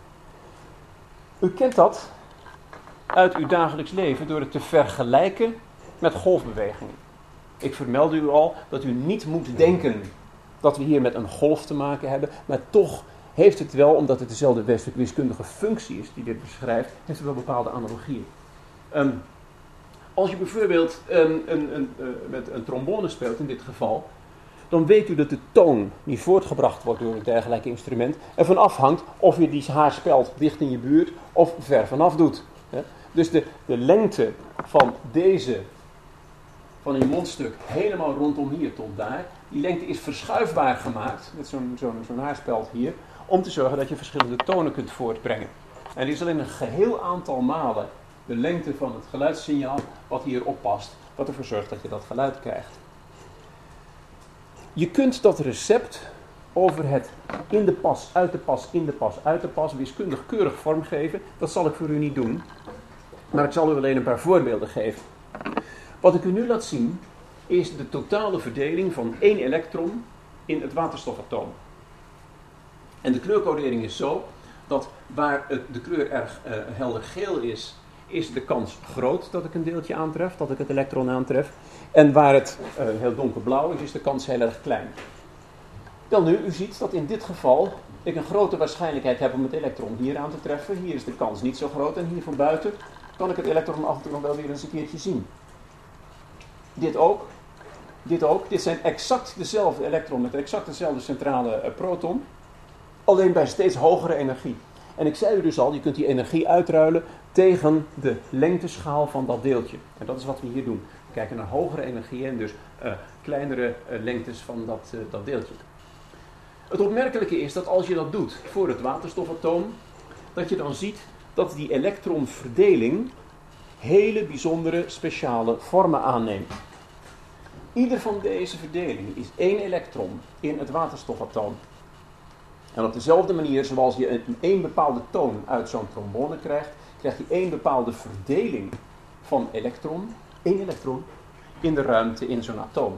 U kent dat uit uw dagelijks leven door het te vergelijken met golfbewegingen. Ik vermelde u al dat u niet moet denken dat we hier met een golf te maken hebben, maar toch heeft het wel, omdat het dezelfde wiskundige functie is die dit beschrijft, heeft het wel bepaalde analogieën. Um, als je bijvoorbeeld um, een, een, uh, met een trombone speelt in dit geval, dan weet u dat de toon die voortgebracht wordt door een dergelijk instrument ervan afhangt of je die haarspeld dicht in je buurt of ver vanaf doet. Ja? Dus de, de lengte van deze, van een mondstuk helemaal rondom hier tot daar, die lengte is verschuifbaar gemaakt met zo'n, zo'n, zo'n haarspeld hier, om te zorgen dat je verschillende tonen kunt voortbrengen. En die is alleen een geheel aantal malen de lengte van het geluidssignaal wat hier oppast, wat ervoor zorgt dat je dat geluid krijgt. Je kunt dat recept over het in de pas, uit de pas, in de pas, uit de pas, wiskundig keurig vormgeven. Dat zal ik voor u niet doen, maar ik zal u alleen een paar voorbeelden geven. Wat ik u nu laat zien is de totale verdeling van één elektron in het waterstofatoom. En de kleurcodering is zo dat waar het, de kleur erg uh, helder geel is, is de kans groot dat ik een deeltje aantref, dat ik het elektron aantref. En waar het uh, heel donkerblauw is, is de kans heel erg klein. Dan nu, u ziet dat in dit geval ik een grote waarschijnlijkheid heb om het elektron hier aan te treffen. Hier is de kans niet zo groot en hier van buiten kan ik het elektron af en toe nog wel weer eens een keertje zien. Dit ook. Dit ook. Dit zijn exact dezelfde elektronen met exact dezelfde centrale uh, proton. Alleen bij steeds hogere energie. En ik zei u dus al, je kunt die energie uitruilen tegen de lengteschaal van dat deeltje. En dat is wat we hier doen. We kijken naar hogere energieën en dus uh, kleinere uh, lengtes van dat, uh, dat deeltje. Het opmerkelijke is dat als je dat doet voor het waterstofatoom, dat je dan ziet dat die elektronverdeling hele bijzondere speciale vormen aanneemt. Ieder van deze verdelingen is één elektron in het waterstofatoom. En op dezelfde manier zoals je een, een bepaalde toon uit zo'n trombone krijgt, krijg je één bepaalde verdeling van elektron, één elektron, in de ruimte in zo'n atoom.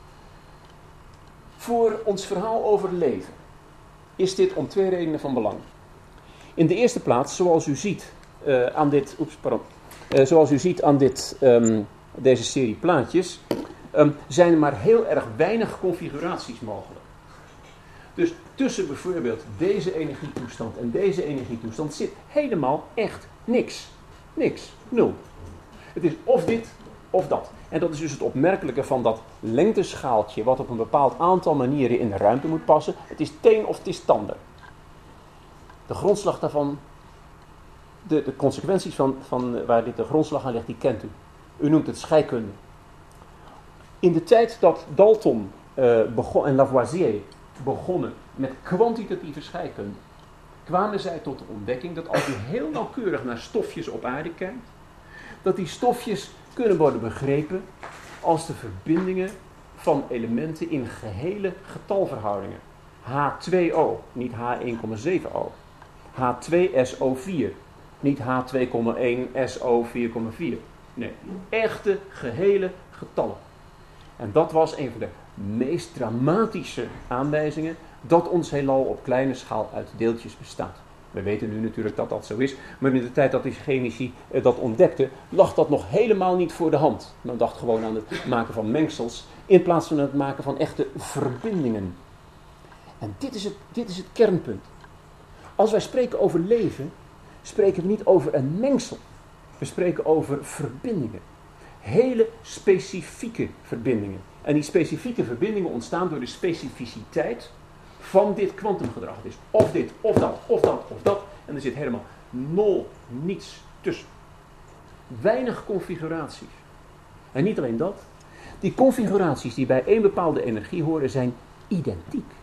Voor ons verhaal over leven is dit om twee redenen van belang. In de eerste plaats, zoals u ziet uh, aan dit, oeps, pardon, uh, zoals u ziet aan dit, um, deze serie plaatjes, um, zijn er maar heel erg weinig configuraties mogelijk. Dus tussen bijvoorbeeld deze energietoestand en deze energietoestand zit helemaal echt niks. Niks. Nul. Het is of dit of dat. En dat is dus het opmerkelijke van dat lengteschaaltje wat op een bepaald aantal manieren in de ruimte moet passen. Het is teen of het is tander. De grondslag daarvan, de, de consequenties van, van waar dit de grondslag aan ligt, die kent u. U noemt het scheikunde. In de tijd dat Dalton uh, begon, en Lavoisier begonnen met kwantitatieve scheikunde, kwamen zij tot de ontdekking dat als u heel nauwkeurig naar stofjes op aarde kijkt, dat die stofjes kunnen worden begrepen als de verbindingen van elementen in gehele getalverhoudingen. H twee O, niet H één komma zeven O. H twee S O vier, niet H twee komma één S O vier komma vier. Nee, echte gehele getallen. En dat was een van de meest dramatische aanwijzingen dat ons heelal op kleine schaal uit deeltjes bestaat. We weten nu natuurlijk dat dat zo is, maar in de tijd dat die chemici eh, dat ontdekten, lag dat nog helemaal niet voor de hand. Men dacht gewoon aan het maken van mengsels, in plaats van het maken van echte verbindingen. En dit is het, dit is het kernpunt. Als wij spreken over leven, spreken we niet over een mengsel. We spreken over verbindingen. Hele specifieke verbindingen. En die specifieke verbindingen ontstaan door de specificiteit van dit kwantumgedrag. Het is of dit, of dat, of dat, of dat. En er zit helemaal nul, niets tussen. Weinig configuraties. En niet alleen dat. Die configuraties die bij één bepaalde energie horen zijn identiek.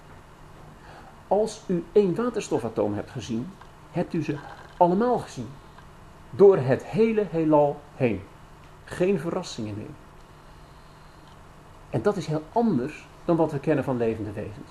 Als u één waterstofatoom hebt gezien, hebt u ze allemaal gezien. Door het hele heelal heen. Geen verrassingen meer. En dat is heel anders dan wat we kennen van levende wezens.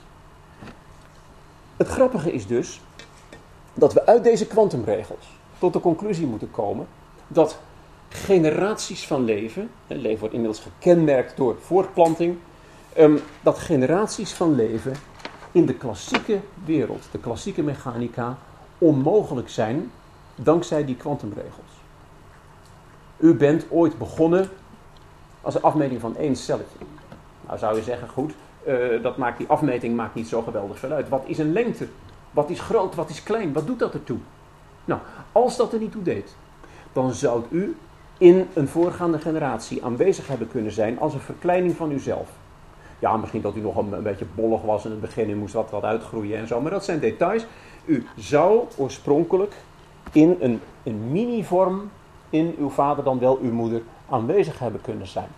Het grappige is dus dat we uit deze kwantumregels tot de conclusie moeten komen dat generaties van leven, het leven wordt inmiddels gekenmerkt door voortplanting, um, dat generaties van leven in de klassieke wereld, de klassieke mechanica, onmogelijk zijn dankzij die kwantumregels. U bent ooit begonnen als een afmeting van één celletje. Nou zou je zeggen, goed, uh, dat maakt, die afmeting maakt niet zo geweldig veel uit. Wat is een lengte? Wat is groot? Wat is klein? Wat doet dat ertoe? Nou, als dat er niet toe deed, dan zou u in een voorgaande generatie aanwezig hebben kunnen zijn als een verkleining van uzelf. Ja, misschien dat u nog een, een beetje bollig was in het begin en moest wat, wat uitgroeien en zo, maar dat zijn details. U zou oorspronkelijk in een, een mini-vorm in uw vader dan wel uw moeder aanwezig hebben kunnen zijn.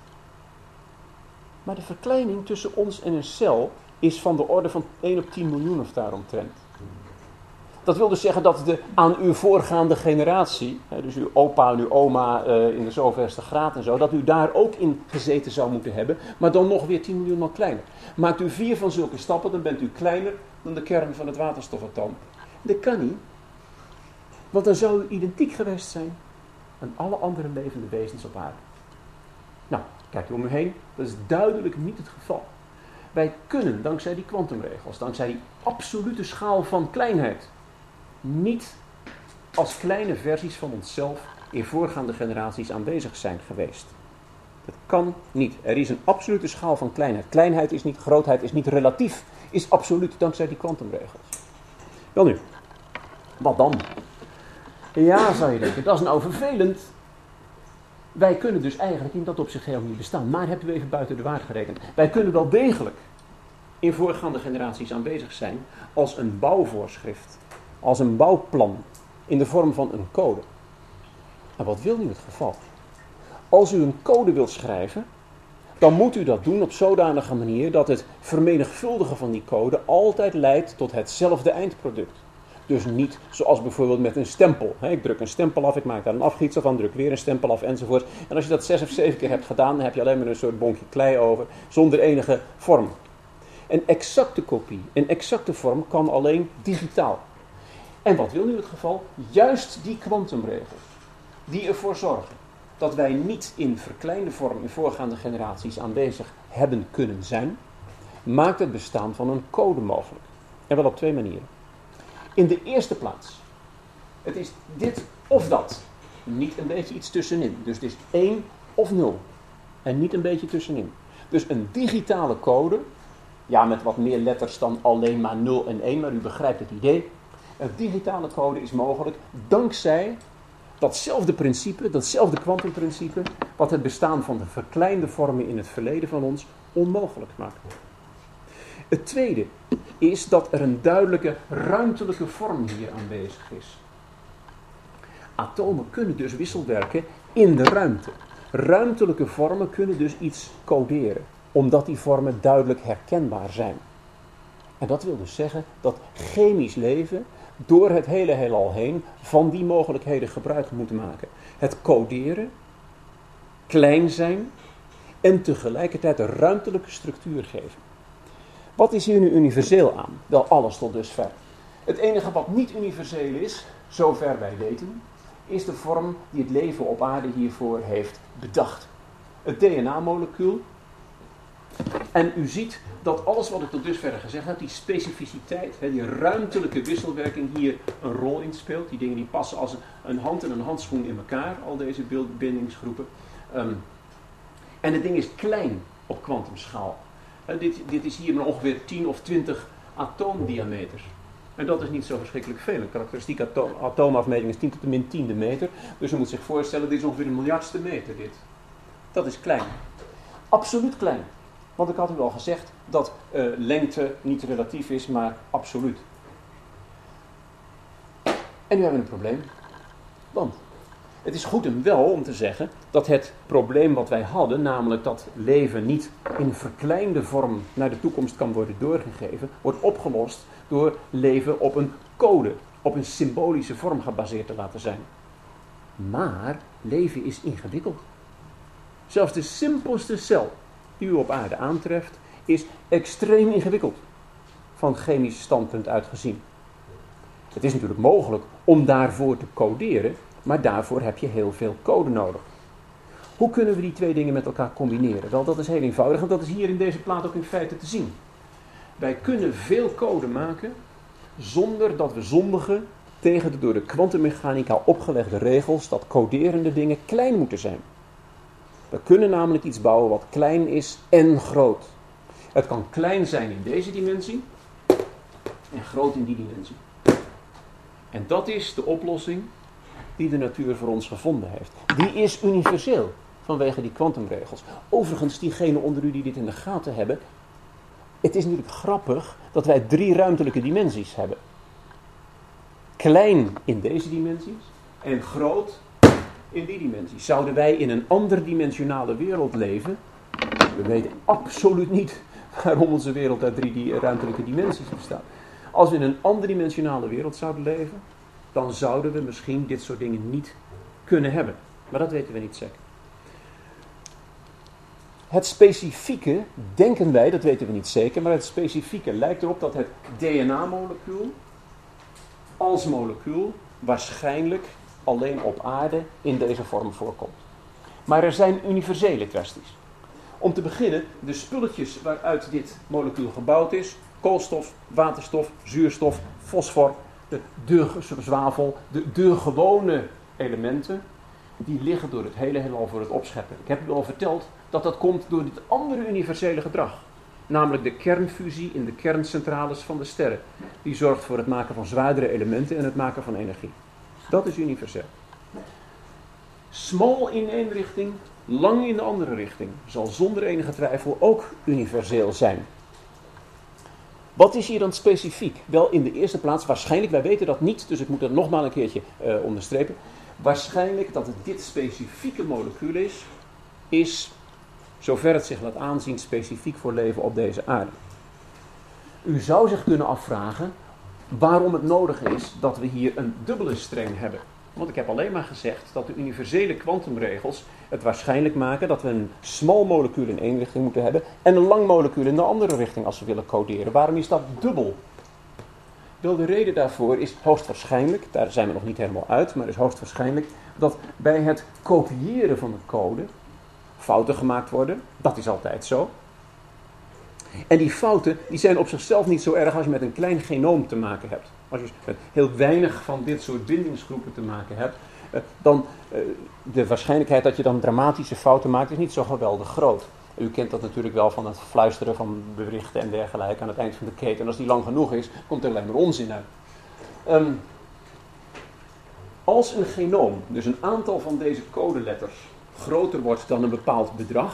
Maar de verkleining tussen ons en een cel is van de orde van één op tien miljoen of daaromtrent. Dat wil dus zeggen dat de, aan uw voorgaande generatie, dus uw opa en uw oma uh, in de zoverste graad en zo, dat u daar ook in gezeten zou moeten hebben, maar dan nog weer tien miljoen maal kleiner. Maakt u vier van zulke stappen, dan bent u kleiner dan de kern van het waterstofatoom. Dat kan niet, want dan zou u identiek geweest zijn aan alle andere levende wezens op aarde. Nou, kijk u om u heen, dat is duidelijk niet het geval. Wij kunnen, dankzij die kwantumregels, dankzij die absolute schaal van kleinheid, niet als kleine versies van onszelf in voorgaande generaties aanwezig zijn geweest. Dat kan niet. Er is een absolute schaal van kleinheid. Kleinheid is niet, grootheid is niet relatief, is absoluut dankzij die kwantumregels. Wel nu, wat dan? Ja, zou je denken, dat is nou vervelend. Wij kunnen dus eigenlijk in dat opzicht helemaal niet bestaan. Maar hebt u even buiten de waard gerekend. Wij kunnen wel degelijk in voorgaande generaties aanwezig zijn als een bouwvoorschrift. Als een bouwplan in de vorm van een code. En wat wil nu het geval? Als u een code wilt schrijven, dan moet u dat doen op zodanige manier dat het vermenigvuldigen van die code altijd leidt tot hetzelfde eindproduct. Dus niet zoals bijvoorbeeld met een stempel. Ik druk een stempel af, ik maak daar een afgietsel van, druk weer een stempel af enzovoort. En als je dat zes of zeven keer hebt gedaan, dan heb je alleen maar een soort bonkje klei over, zonder enige vorm. Een exacte kopie, een exacte vorm kan alleen digitaal. En wat wil nu het geval? Juist die kwantumregels, die ervoor zorgen dat wij niet in verkleinde vorm in voorgaande generaties aanwezig hebben kunnen zijn, maakt het bestaan van een code mogelijk. En wel op twee manieren. In de eerste plaats, het is dit of dat. Niet een beetje iets tussenin. Dus het is één of nul. En niet een beetje tussenin. Dus een digitale code, ja, met wat meer letters dan alleen maar nul en één, maar u begrijpt het idee. Een digitale code is mogelijk dankzij datzelfde principe, datzelfde kwantumprincipe, wat het bestaan van de verkleinde vormen in het verleden van ons onmogelijk maakt. Het tweede is dat er een duidelijke ruimtelijke vorm hier aanwezig is. Atomen kunnen dus wisselwerken in de ruimte. Ruimtelijke vormen kunnen dus iets coderen, omdat die vormen duidelijk herkenbaar zijn. En dat wil dus zeggen dat chemisch leven door het hele heelal heen van die mogelijkheden gebruik moet maken. Het coderen, klein zijn en tegelijkertijd een ruimtelijke structuur geven. Wat is hier nu universeel aan? Wel alles tot dusver. Het enige wat niet universeel is, zover wij weten, is de vorm die het leven op aarde hiervoor heeft bedacht. Het D N A-molecuul. En u ziet dat alles wat ik tot dusver gezegd heb, die specificiteit, die ruimtelijke wisselwerking hier een rol in speelt. Die dingen die passen als een hand en een handschoen in elkaar, al deze bindingsgroepen. Um, en het ding is klein op kwantumschaal. Uh, dit, dit is hier maar ongeveer tien of twintig atoomdiameters. En dat is niet zo verschrikkelijk veel. Een karakteristieke ato- atoomafmeting is tien tot de min tiende meter. Dus u moet zich voorstellen, dit is ongeveer een miljardste meter dit. Dat is klein. Absoluut klein. Want ik had u al gezegd dat uh, lengte niet relatief is, maar absoluut. En nu hebben we een probleem. Want het is goed en wel om te zeggen dat het probleem wat wij hadden, namelijk dat leven niet in verkleinde vorm naar de toekomst kan worden doorgegeven, wordt opgelost door leven op een code, op een symbolische vorm gebaseerd te laten zijn. Maar leven is ingewikkeld. Zelfs de simpelste cel die u op aarde aantreft, is extreem ingewikkeld van chemisch standpunt uit gezien. Het is natuurlijk mogelijk om daarvoor te coderen, maar daarvoor heb je heel veel code nodig. Hoe kunnen we die twee dingen met elkaar combineren? Wel, dat is heel eenvoudig en dat is hier in deze plaat ook in feite te zien. Wij kunnen veel code maken zonder dat we zondigen tegen de door de kwantummechanica opgelegde regels dat coderende dingen klein moeten zijn. We kunnen namelijk iets bouwen wat klein is en groot. Het kan klein zijn in deze dimensie en groot in die dimensie. En dat is de oplossing die de natuur voor ons gevonden heeft. Die is universeel vanwege die kwantumregels. Overigens, diegenen onder u die dit in de gaten hebben, het is natuurlijk grappig dat wij drie ruimtelijke dimensies hebben. Klein in deze dimensies en groot in die dimensies. Zouden wij in een anderdimensionale wereld leven? We weten absoluut niet waarom onze wereld uit drie die ruimtelijke dimensies bestaat. Als we in een anderdimensionale wereld zouden leven, dan zouden we misschien dit soort dingen niet kunnen hebben. Maar dat weten we niet zeker. Het specifieke, denken wij, dat weten we niet zeker, maar het specifieke lijkt erop dat het D N A-molecuul als molecuul waarschijnlijk alleen op aarde in deze vorm voorkomt. Maar er zijn universele kwesties. Om te beginnen, de spulletjes waaruit dit molecuul gebouwd is, koolstof, waterstof, zuurstof, fosfor, de, de zwavel, de, de gewone elementen, die liggen door het hele heelal voor het opscheppen. Ik heb u al verteld dat dat komt door dit andere universele gedrag. Namelijk de kernfusie in de kerncentrales van de sterren. Die zorgt voor het maken van zwaardere elementen en het maken van energie. Dat is universeel. Smal in één richting, lang in de andere richting, zal zonder enige twijfel ook universeel zijn. Wat is hier dan specifiek? Wel, in de eerste plaats waarschijnlijk, wij weten dat niet, dus ik moet dat nogmaals een keertje uh, onderstrepen. Waarschijnlijk dat het dit specifieke molecuul is, is, zover het zich laat aanzien, specifiek voor leven op deze aarde. U zou zich kunnen afvragen waarom het nodig is dat we hier een dubbele streng hebben. Want ik heb alleen maar gezegd dat de universele kwantumregels het waarschijnlijk maken dat we een smal molecuul in één richting moeten hebben en een lang molecuul in de andere richting als we willen coderen. Waarom is dat dubbel? Wel, de reden daarvoor is hoogstwaarschijnlijk, daar zijn we nog niet helemaal uit, maar is hoogstwaarschijnlijk dat bij het kopiëren van de code fouten gemaakt worden. Dat is altijd zo. En die fouten die zijn op zichzelf niet zo erg als je met een klein genoom te maken hebt. Als je met heel weinig van dit soort bindingsgroepen te maken hebt, dan uh, de waarschijnlijkheid dat je dan dramatische fouten maakt is niet zo geweldig groot. U kent dat natuurlijk wel van het fluisteren van berichten en dergelijke aan het eind van de keten. En als die lang genoeg is, komt er alleen maar onzin uit. Um, als een genoom, dus een aantal van deze codeletters, groter wordt dan een bepaald bedrag,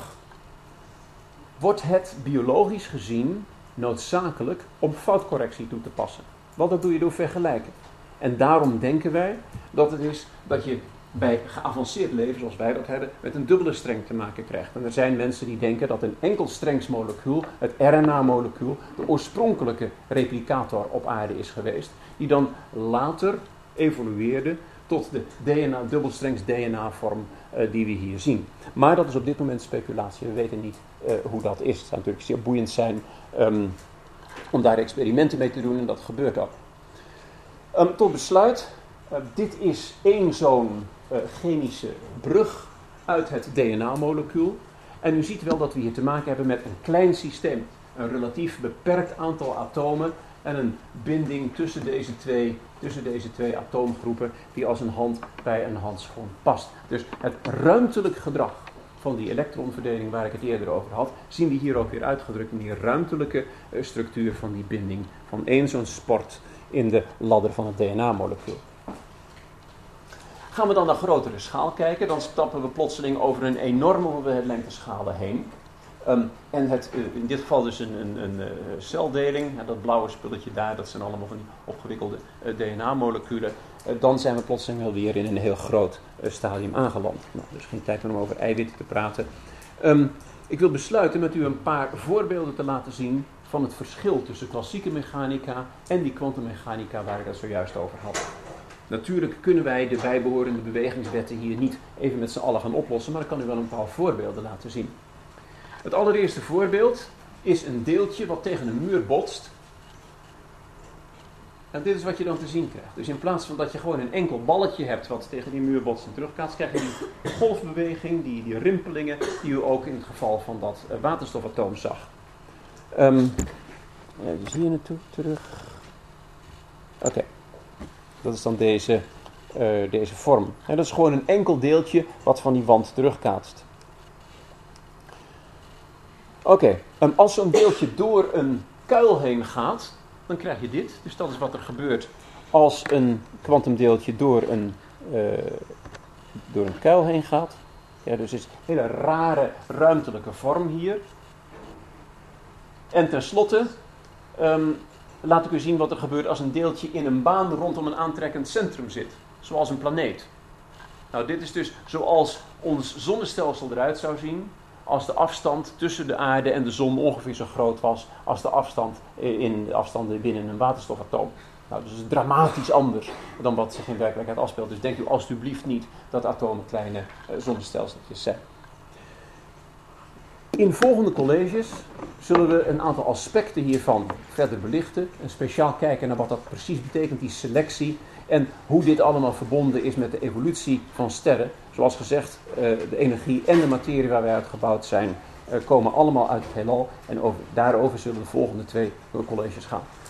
wordt het biologisch gezien noodzakelijk om foutcorrectie toe te passen. Want dat doe je door vergelijken. En daarom denken wij dat het is dat je bij geavanceerd leven, zoals wij dat hebben, met een dubbele streng te maken krijgt. En er zijn mensen die denken dat een enkel strengsmolecuul, het R N A-molecuul, de oorspronkelijke replicator op aarde is geweest, die dan later evolueerde tot de D N A, dubbelstrengs D N A-vorm uh, die we hier zien. Maar dat is op dit moment speculatie. We weten niet uh, hoe dat is. Het zou natuurlijk zeer boeiend zijn um, om daar experimenten mee te doen en dat gebeurt ook. Um, tot besluit, uh, dit is één zo'n uh, chemische brug uit het D N A-molecuul. En u ziet wel dat we hier te maken hebben met een klein systeem. Een relatief beperkt aantal atomen en een binding tussen deze twee, tussen deze twee atoomgroepen die als een hand bij een handschoen past. Dus het ruimtelijk gedrag van die elektronverdeling waar ik het eerder over had, zien we hier ook weer uitgedrukt in die ruimtelijke uh, structuur van die binding van één zo'n sport in de ladder van het D N A-molecuul. Gaan we dan naar grotere schaal kijken, dan stappen we plotseling over een enorme hoeveelheid lengteschalen heen. Um, en het, uh, in dit geval dus een, een, een uh, celdeling, ja, dat blauwe spulletje daar, dat zijn allemaal van die opgewikkelde uh, D N A-moleculen. Uh, dan zijn we plotseling wel weer in een heel groot uh, stadium aangeland. Nou, dus geen tijd meer om over eiwitten te praten. Um, ik wil besluiten met u een paar voorbeelden te laten zien van het verschil tussen klassieke mechanica en die kwantummechanica waar ik het zojuist over had. Natuurlijk kunnen wij de bijbehorende bewegingswetten hier niet even met z'n allen gaan oplossen, maar ik kan u wel een paar voorbeelden laten zien. Het allereerste voorbeeld is een deeltje wat tegen een muur botst. En dit is wat je dan te zien krijgt. Dus in plaats van dat je gewoon een enkel balletje hebt wat tegen die muur botst en terugkaatst, krijg je die golfbeweging, die, die rimpelingen, die u ook in het geval van dat uh, waterstofatoom zag. Um, ja, die zie je naartoe terug. Oké, okay. Dat is dan deze, uh, deze vorm. En dat is gewoon een enkel deeltje wat van die wand terugkaatst. Oké, okay. um, als zo'n deeltje door een kuil heen gaat, dan krijg je dit. Dus dat is wat er gebeurt als een kwantumdeeltje door een, uh, door een kuil heen gaat. Ja, dus het is een hele rare ruimtelijke vorm hier. En tenslotte um, laat ik u zien wat er gebeurt als een deeltje in een baan rondom een aantrekkend centrum zit. Zoals een planeet. Nou, dit is dus zoals ons zonnestelsel eruit zou zien als de afstand tussen de aarde en de zon ongeveer zo groot was als de afstand in de afstanden binnen een waterstofatoom. Nou, dus het is dramatisch anders dan wat zich in werkelijkheid afspeelt. Dus denkt u alstublieft niet dat atomen kleine uh, zonnestelseltjes zijn. In volgende colleges zullen we een aantal aspecten hiervan verder belichten. En speciaal kijken naar wat dat precies betekent, die selectie. En hoe dit allemaal verbonden is met de evolutie van sterren. Zoals gezegd, de energie en de materie waar wij uit gebouwd zijn, komen allemaal uit het heelal. En over, daarover zullen de volgende twee colleges gaan.